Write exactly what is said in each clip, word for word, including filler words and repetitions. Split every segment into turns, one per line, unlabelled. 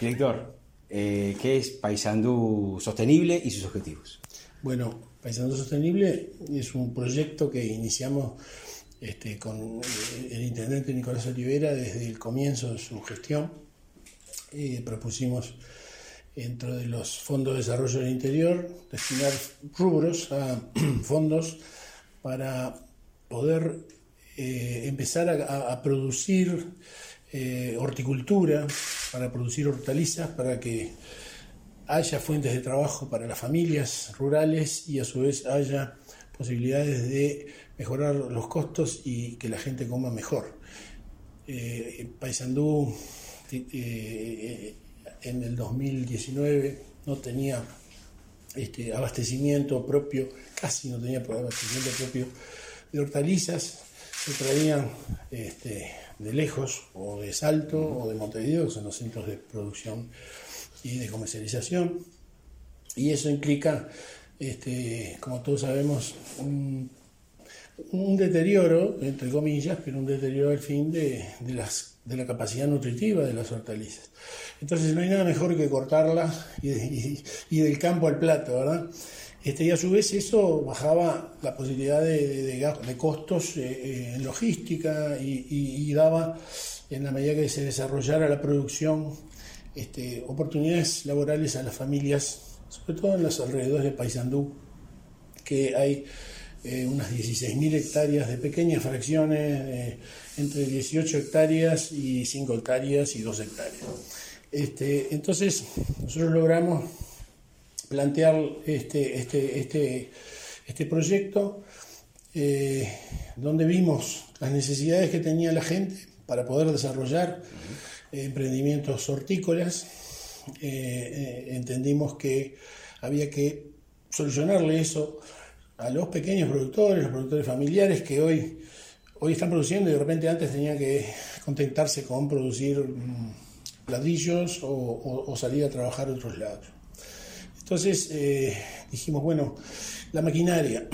Director, eh, ¿qué es Paysandú Sostenible y sus objetivos?
Bueno, Paysandú Sostenible es un proyecto que iniciamos este, con el intendente Nicolás Olivera desde el comienzo de su gestión. Eh, propusimos, dentro de los fondos de desarrollo del interior, destinar rubros a fondos para poder eh, empezar a, a producir eh, horticultura, para producir hortalizas, para que haya fuentes de trabajo para las familias rurales y a su vez haya posibilidades de mejorar los costos y que la gente coma mejor. Eh, Paysandú eh, en el dos mil diecinueve no tenía este, abastecimiento propio, casi no tenía abastecimiento propio de hortalizas, se traían este, de lejos o de Salto o de Montevideo, que son los centros de producción y de comercialización, y eso implica, este, como todos sabemos, un, un deterioro, entre comillas, pero un deterioro al fin de, de, las, de la capacidad nutritiva de las hortalizas. Entonces no hay nada mejor que cortarla y, y, y del campo al plato, ¿verdad? Este, y a su vez eso bajaba la posibilidad de, de, de, de costos eh, en logística y, y, y daba, en la medida que se desarrollara la producción, este, oportunidades laborales a las familias, sobre todo en los alrededores de Paysandú, que hay eh, unas dieciséis mil hectáreas de pequeñas fracciones, eh, entre dieciocho hectáreas y cinco hectáreas y dos hectáreas. Este, entonces nosotros logramos plantear este, este, este, este proyecto eh, donde vimos las necesidades que tenía la gente para poder desarrollar eh, emprendimientos hortícolas. Eh, eh, entendimos que había que solucionarle eso a los pequeños productores, los productores familiares que hoy, hoy están produciendo y de repente antes tenían que contentarse con producir mmm, ladrillos o, o, o salir a trabajar a otros lados. Entonces eh, dijimos, bueno, la maquinaria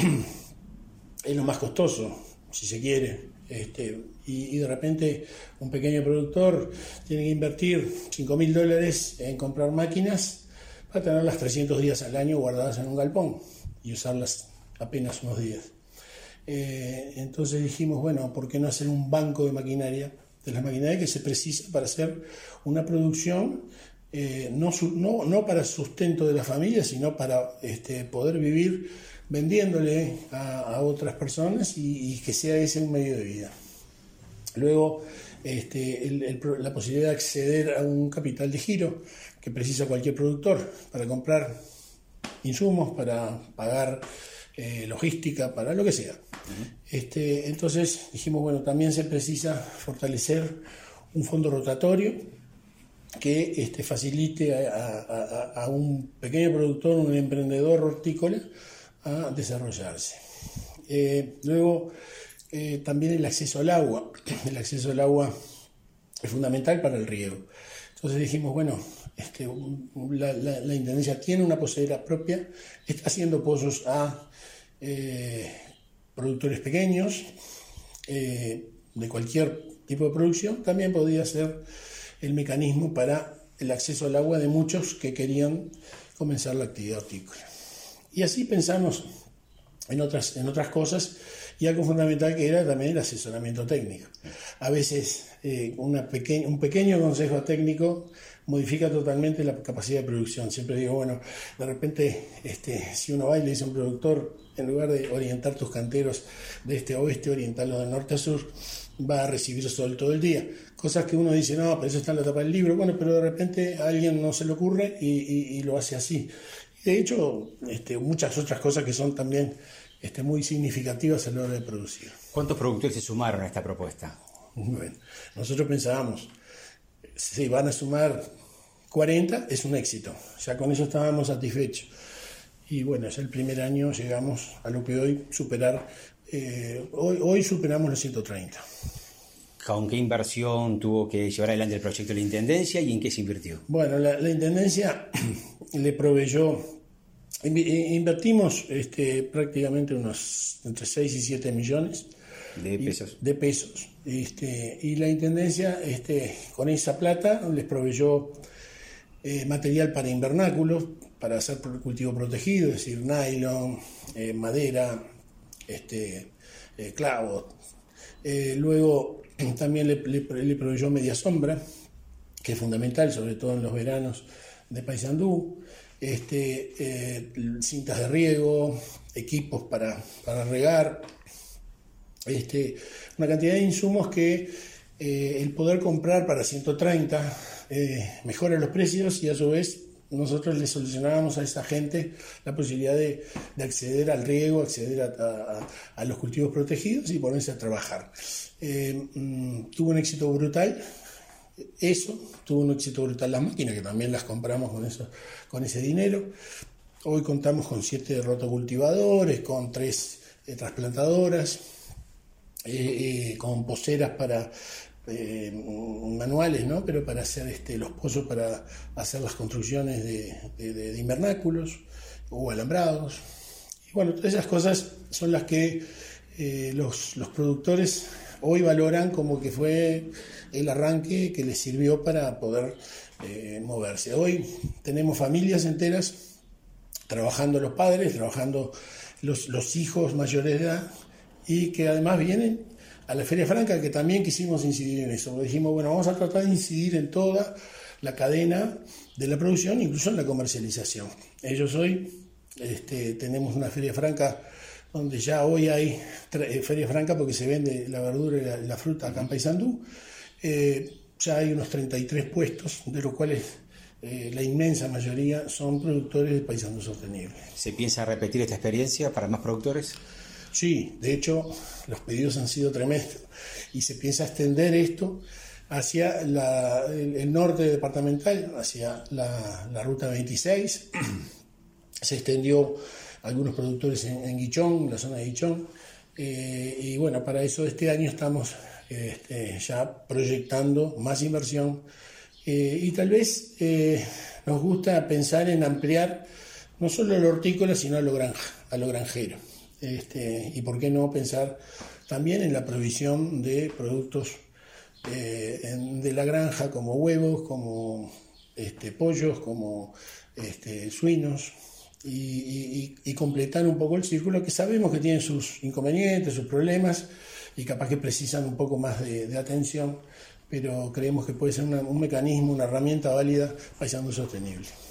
es lo más costoso, si se quiere, este, y, y de repente un pequeño productor tiene que invertir cinco mil dólares en comprar máquinas para tenerlas trescientos días al año guardadas en un galpón y usarlas apenas unos días. Eh, entonces dijimos, bueno, ¿por qué no hacer un banco de maquinaria? De la maquinaria que se precisa para hacer una producción Eh, no, no, no para sustento de la familia, sino para este, poder vivir vendiéndole a, a otras personas y, y que sea ese un medio de vida. Luego, este, el, el, la posibilidad de acceder a un capital de giro que precisa cualquier productor para comprar insumos, para pagar eh, logística, para lo que sea. Uh-huh. Este, entonces dijimos, bueno, también se precisa fortalecer un fondo rotatorio que este, facilite a, a, a un pequeño productor, un emprendedor hortícola, a desarrollarse. Eh, luego, eh, también el acceso al agua. El acceso al agua es fundamental para el riego. Entonces dijimos, bueno, este, la, la, la Intendencia tiene una poseedera propia, está haciendo pozos a eh, productores pequeños, eh, de cualquier tipo de producción. También podía ser el mecanismo para el acceso al agua de muchos que querían comenzar la actividad hortícola. Y así pensamos en otras, en otras cosas, y algo fundamental que era también el asesoramiento técnico. A veces eh, una peque- un pequeño consejo técnico modifica totalmente la capacidad de producción. Siempre digo, bueno, de repente este, si uno va y le dice a un productor, en lugar de orientar tus canteros de este a oeste, orientarlos de norte a sur, va a recibir sol todo el día. Cosas que uno dice, no, pero eso está en la tapa del libro. Bueno, pero de repente a alguien no se le ocurre y, y, y lo hace así. Y de hecho, este, muchas otras cosas que son también este, muy significativas a la hora de producir.
¿Cuántos productores se sumaron a esta propuesta?
Bueno, nosotros pensábamos, si van a sumar cuarenta, es un éxito. Ya con eso estábamos satisfechos. Y bueno, es el primer año, llegamos a lo que hoy superar, eh, hoy, hoy superamos los ciento treinta.
¿Con qué inversión tuvo que llevar adelante el proyecto de la Intendencia y en qué se invirtió?
Bueno, la, la Intendencia le proveyó, invertimos este, prácticamente unos entre seis y siete millones
de pesos.
De pesos. Este, y la Intendencia este, con esa plata les proveyó eh, material para invernáculos, para hacer cultivo protegido, es decir, nylon, eh, madera, este, eh, clavos. Eh, luego también le, le, le proveyó media sombra, que es fundamental, sobre todo en los veranos de Paysandú, este, eh, cintas de riego, equipos para, para regar, este, una cantidad de insumos que eh, el poder comprar para ciento treinta eh, mejora los precios, y a su vez nosotros le solucionábamos a esa gente la posibilidad de, de acceder al riego, acceder a, a, a los cultivos protegidos y ponerse a trabajar. Eh, mm, tuvo un éxito brutal. Eso, tuvo un éxito brutal las máquinas, que también las compramos con, eso, con ese dinero. Hoy contamos con siete rotocultivadores, con tres eh, trasplantadoras, eh, eh, con poseras para eh, manuales, ¿no? Pero para hacer este, los pozos, para hacer las construcciones de, de, de, de invernáculos o alambrados. Y bueno, todas esas cosas son las que eh, los, los productores hoy valoran como que fue el arranque que les sirvió para poder eh, moverse. Hoy tenemos familias enteras trabajando, los padres, trabajando los, los hijos mayores de edad, y que además vienen a la Feria Franca, que también quisimos incidir en eso. Dijimos, bueno, vamos a tratar de incidir en toda la cadena de la producción, incluso en la comercialización. Ellos hoy este, tenemos una Feria Franca donde ya hoy hay Feria Franca porque se vende la verdura y la, la fruta acá en Paysandú. Eh, ya hay unos treinta y tres puestos, de los cuales eh, la inmensa mayoría son productores de Paysandú Sostenible.
¿Se piensa repetir esta experiencia para más productores?
Sí, de hecho los pedidos han sido tremendos y se piensa extender esto hacia la, el, el norte departamental, hacia la, la ruta veintiséis. Se extendió algunos productores en, en Guichón, en la zona de Guichón, eh, y bueno, para eso este año estamos este, ya proyectando más inversión, eh, y tal vez eh, nos gusta pensar en ampliar no solo lo hortícola, sino a lo, granja, a lo granjero, este, y por qué no pensar también en la provisión de productos eh, en, de la granja, como huevos, como este, pollos, como este, suinos. Y, y, y completar un poco el círculo, que sabemos que tiene sus inconvenientes, sus problemas, y capaz que precisan un poco más de, de atención, pero creemos que puede ser una, un mecanismo, una herramienta válida para Paysandú Sostenible.